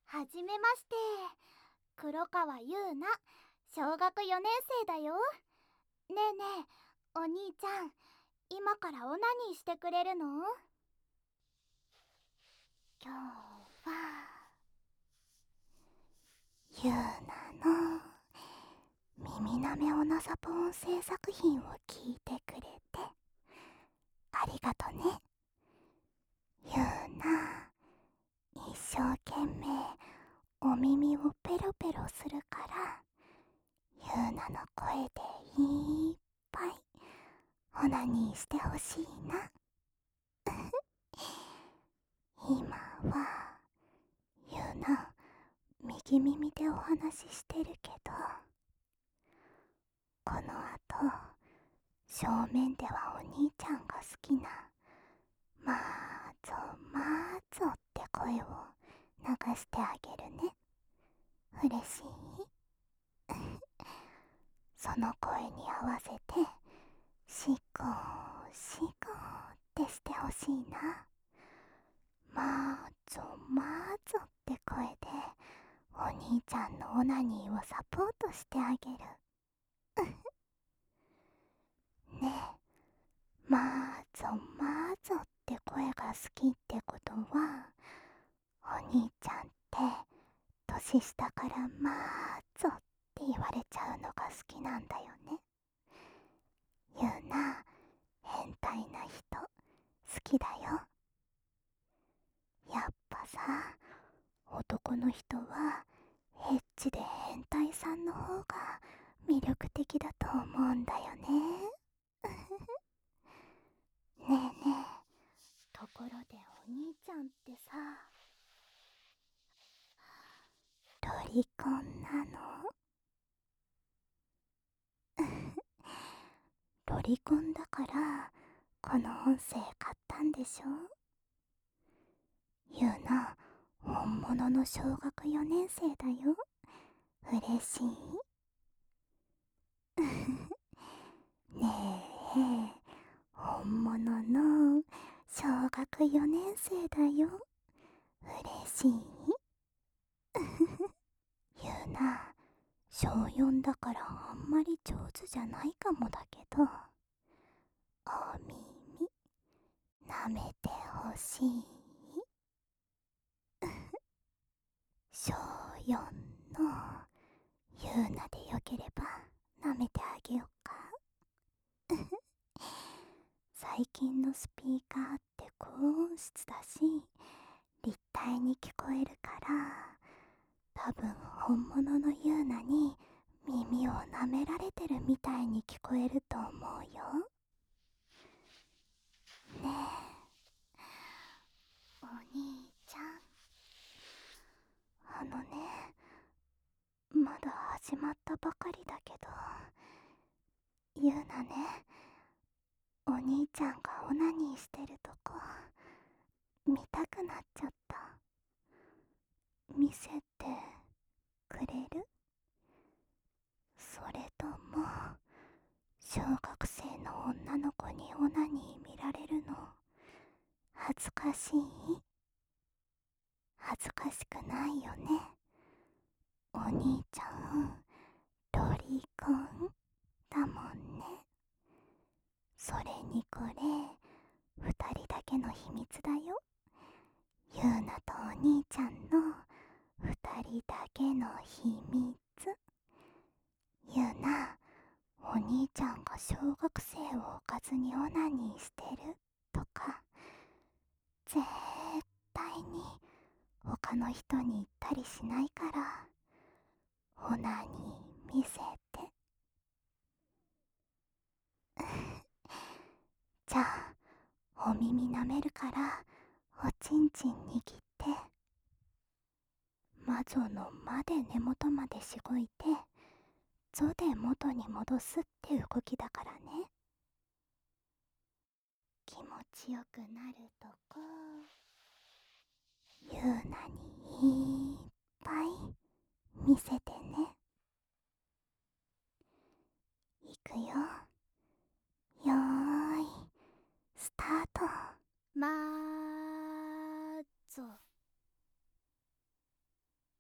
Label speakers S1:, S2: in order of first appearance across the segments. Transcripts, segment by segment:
S1: はじめまして。黒川優奈、小学4年生だよ。ねえねえ、お兄ちゃん、今からオナニーしてくれるの？今日は優奈の耳なめオナサポ音声作品を聞いてくれてありがとね。優奈、一生懸命お耳をペロペロするから優奈の声でいっぱいオナニーしてほしいな。今は優奈右耳でお話ししてるけど、この後正面ではお兄ちゃんが好きなマーゾマーゾって声を流してあげるね。嬉しい？その声に合わせてシコーシコーってしてほしいな。マーゾマーゾって声でお兄ちゃんのオナニーをサポートしてあげる。ねえ、マーゾマーゾって声が好きってことは、お兄ちゃんって年下からマーゾって言われちゃうのが好きなんだよね。ゆうな、変態な人好きだよ。やっぱさ、男の人はエッチで変態さんの方が魅力的だと思うんだよね。ねえねえ、ところでお兄ちゃんってさ、ロリコンなの？ロリコンだからこの音声買ったんでしょ？ゆうな、本物の小学4年生だよ。嬉しい？ねえ、本物の小学4年生だよ。嬉しい？ゆうな、小4だからあんまり上手じゃないかもだけど、お耳舐めてほしい？小4のゆうなでよければ舐めてあげようか？最近のスピーカーって高音質だし立体に聞こえるから、多分本物のゆうなに耳を舐められてるみたいに聞こえると思うよ。ねえ、お兄ちゃん、ね、まだ始まったばかりだけど、ゆうなね、お兄ちゃんがオナニーしてるとこ見たくなっちゃった。見せてくれる？それとも小学生の女の子にオナニー見られるの恥ずかしい？恥ずかしくないよね。お兄ちゃんロリコンだもんね。それにこれ二人だけの秘密だよ。ゆうなとお兄ちゃんの二人だけの秘密。ゆうな、お兄ちゃんが小学生をおかずにオナニーしてるとか絶対に他の人に言ったりしないから、オナニー見せて。じゃあお耳舐めるからおちんちん握って、魔女の魔で根元までしごいてゾで元に戻すって動きだからね。気持ちよくなるとこゆうなにいっぱい見せてね。いくよ。よーいスタート。まーぞ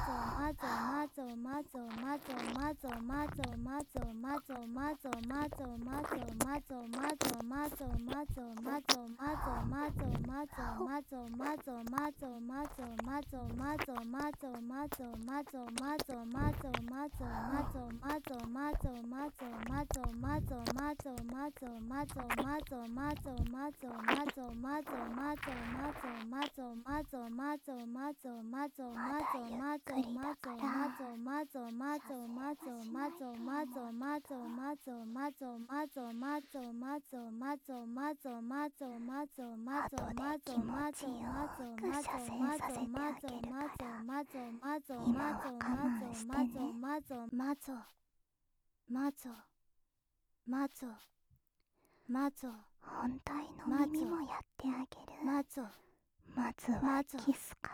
S1: 本体の耳もやってあげる。まずはキスから。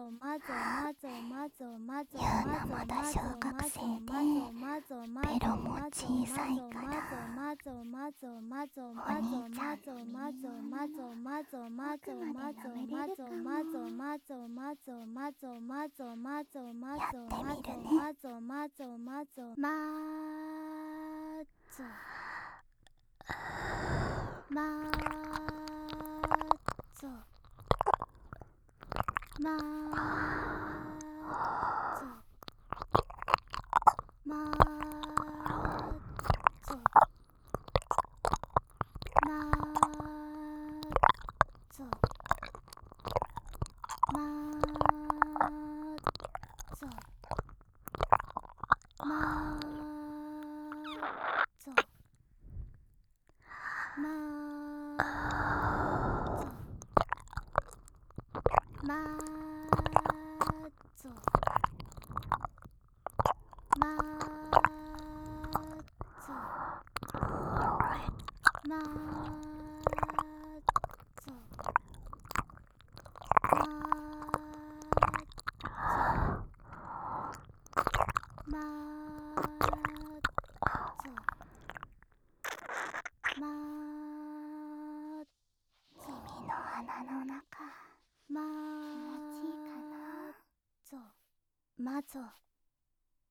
S1: ユウナまだ小学生でベロも小さいからお兄ちゃんの耳の穴の奥まで舐めれるかも。やってみるね。耳の穴の中気持ちいいかな。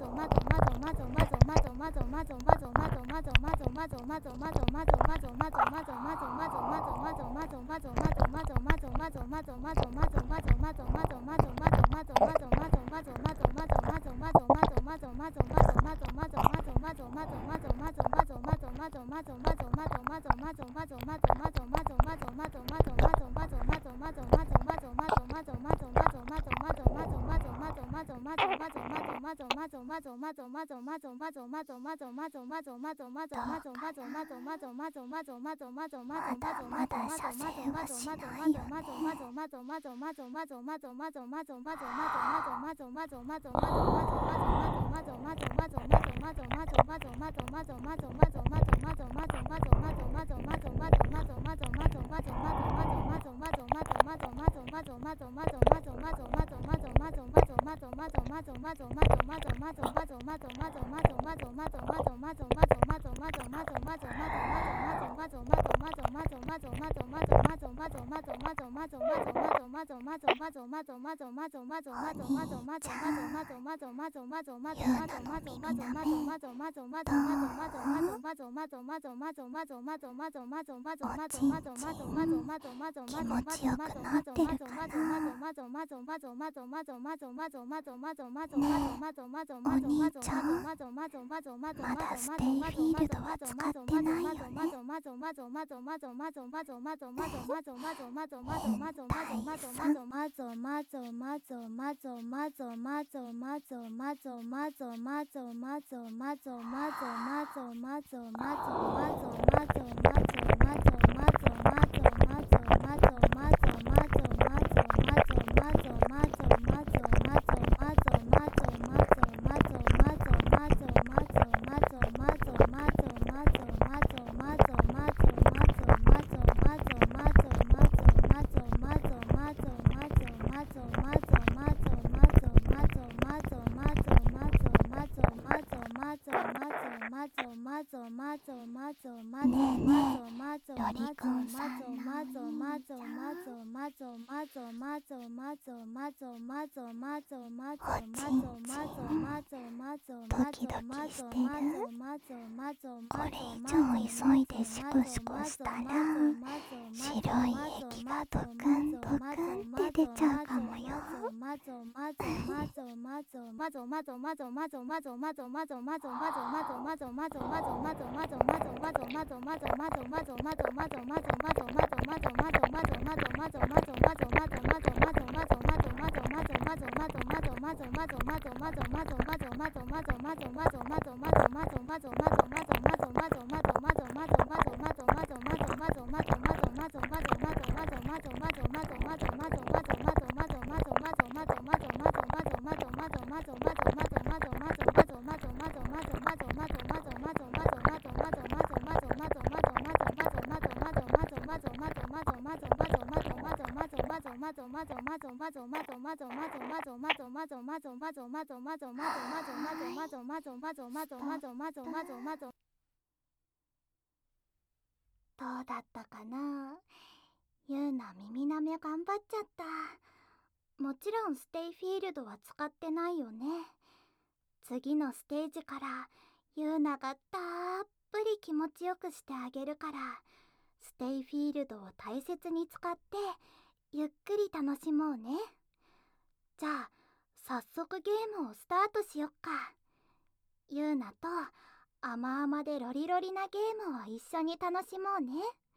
S1: まだ射精はしないよね。気持ちよくなってるかな。お兄ちゃん、まだステイフィールドは使ってないよね。ドキドキしてる？これ以上急いでシコシコしたら白い液がブクンブクンって出ちゃうかもよ。どうだったかな。ゆうな耳なめ頑張っちゃった。もちろんステイフィールドは使ってないよね。次のステージからゆうながたっぷり気持ちよくしてあげるから、ステイフィールドを大切に使ってゆっくり楽しもうね。じゃあ早速ゲームをスタートしよっか。ゆうなと甘々でロリロリなゲームを一緒に楽しもうね。